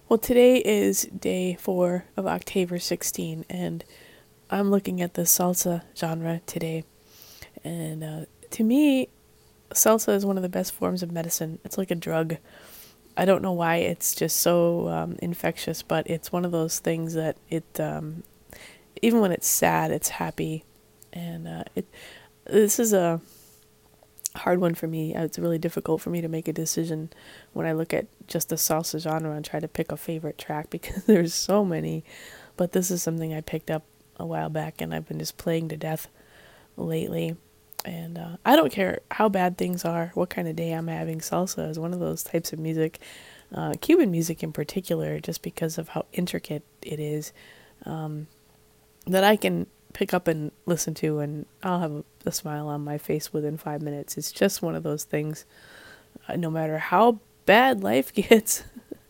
Well, today is day 4 of October 16, and I'm looking at the salsa genre today. And to me, salsa is one of the best forms of medicine. It's like a drug. I don't know why it's just so infectious, but it's one of those things that even when it's sad, it's happy. And this is a hard one for me. It's really difficult for me to make a decision when I look at just the salsa genre and try to pick a favorite track because there's so many. But this is something I picked up a while back and I've been just playing to death lately. And I don't care how bad things are, what kind of day I'm having. Salsa is one of those types of music, Cuban music in particular, just because of how intricate it is, that I can pick up and listen to, and I'll have a smile on my face within 5 minutes. It's just one of those things, no matter how bad life gets,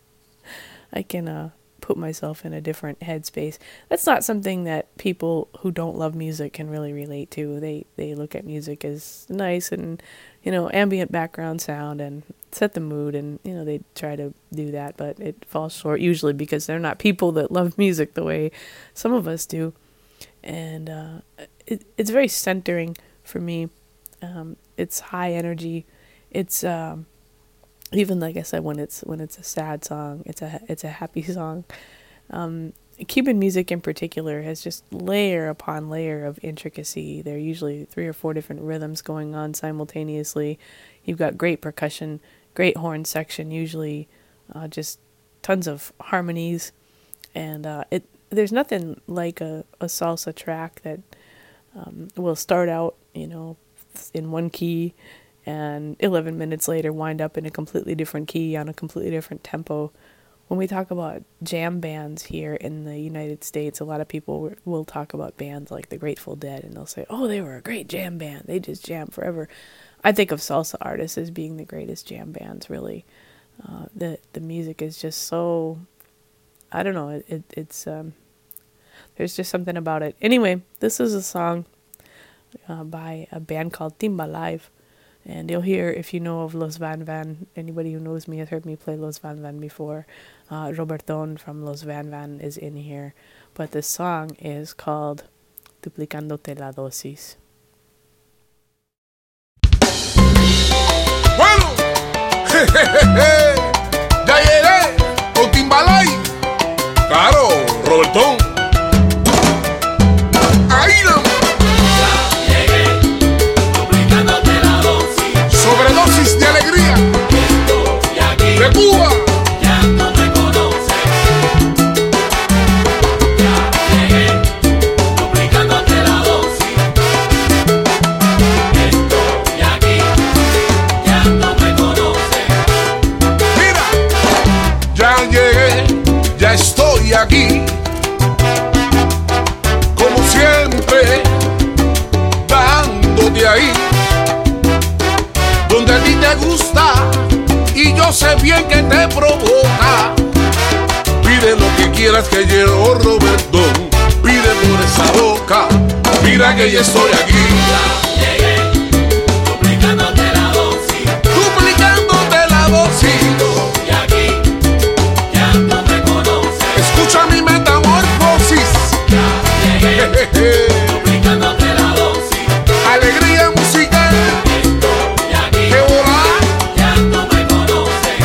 I can put myself in a different headspace. That's not something that people who don't love music can really relate to. They look at music as nice and, ambient background sound and set the mood, and, they try to do that, but it falls short usually because they're not people that love music the way some of us do. And it's very centering for me. It's high energy. It's even, like I said, when it's a sad song, it's a happy song. Cuban music in particular has just layer upon layer of intricacy. There are usually 3 or 4 different rhythms going on simultaneously. You've got great percussion, great horn section, usually just tons of harmonies, and there's nothing like a salsa track that will start out, in one key, and 11 minutes later wind up in a completely different key on a completely different tempo. When we talk about jam bands here in the United States, a lot of people will talk about bands like the Grateful Dead, and they'll say, oh, they were a great jam band. They just jammed forever. I think of salsa artists as being the greatest jam bands, really. The music is just so... I don't know, it's there's just something about it. Anyway, this is a song by a band called Timba Live, and you'll hear, if you know of Los Van Van, anybody who knows me has heard me play Los Van Van before. Roberton from Los Van Van is in here, but this song is called Duplicándote la dosis. Bueno, ya llegué con Timba Live. Claro, Robertón. Ahí la... Ya llegué, duplicándote la dosis. Sobredosis de alegría. Estoy aquí. De Cuba. Ya no me conoces. Ya llegué, duplicándote la dosis. Estoy aquí. Ya no me conoces. Mira, ya llegué, ya estoy aquí. Como siempre, dándote ahí, donde a ti te gusta y yo sé bien que te provoca. Pide lo que quieras que llevo, Robertón. Pide por esa boca. Mira que ya estoy aquí. Ya llegué, duplicándote la dosis. Duplicándote la dosis. Estoy aquí. Ya no me conoces. Escucha mi metamorfosis. Ya llegué, duplicándote la dosis. Alegría musical. Estoy aquí. Que volá. Ya no me conoces.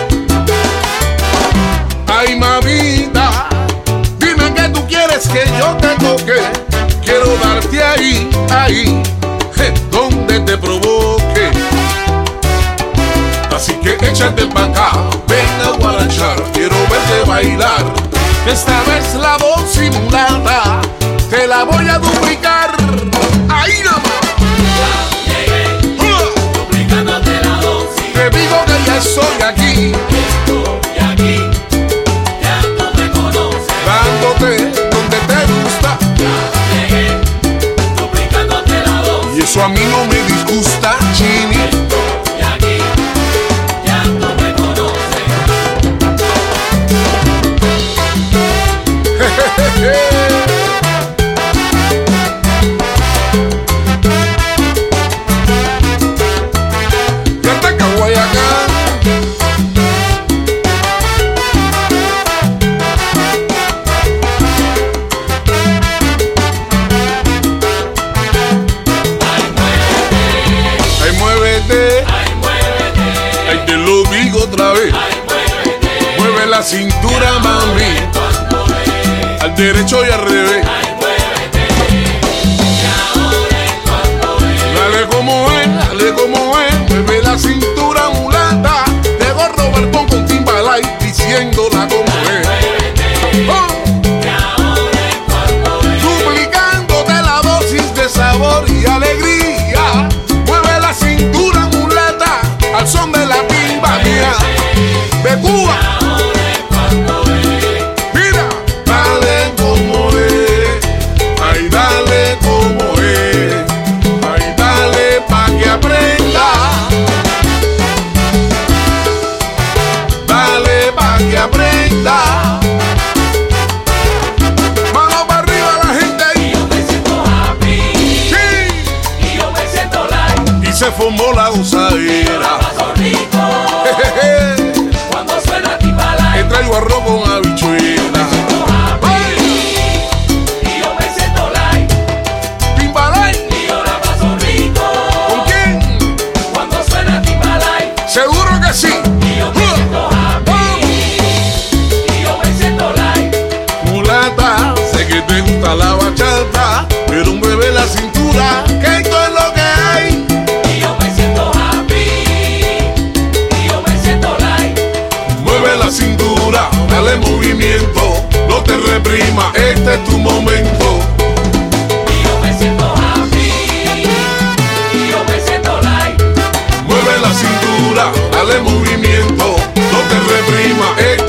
Ay, mamita, dime que tú quieres que yo te toque. Quiero darte ahí, ahí, donde te provoque. Así que échate pa' acá, ven a guarachar. Quiero verte bailar. Esta vez la voz simulada te la voy a duplicar. Ahí nomás. Ya llegué, duplicándote la dosis. Te digo que ya estoy aquí, Estoy aquí. Ya no me conoces. dándote donde te gusta. Ya llegué, duplicándote la dosis. Y eso a mí no me disgusta, Chini. Estoy aquí. Ya no me conoces. Jejeje. la cintura, mami, al derecho y al revés. Dale como es, mueve la cintura, mulata. Llegó Roberto con Timbalay diciéndola como es. Oh. Duplicándote la dosis de sabor y alegría. Mueve la cintura, mulata, al son de la timba mía. De Cuba. Mira, dale como es. Ay, dale como es. Ay, dale pa' que aprenda. Dale pa' que aprenda. Mano para arriba la gente. Y yo me siento happy. Sí. Y yo me siento light. Y se formó la gozadera. Paso rico. Jejeje. Cuando suena Timbalay. Te traigo arroz con habichuela. Y yo me siento light. Timbalay. Y yo la paso rico. ¿Con quién? Cuando suena Timbalay. Seguro que sí. Y yo me siento happy. Y yo me siento light. Mulata, sé que te gusta la bachata, pero mueve la cintura, que esto es lo que hay. Y yo me siento happy. Y yo me siento light. Mueve la cintura, dale movimiento, no te reprima, este es tu momento. Y yo me siento happy. Y yo me siento light. Mueve la cintura, dale movimiento, no te reprima, este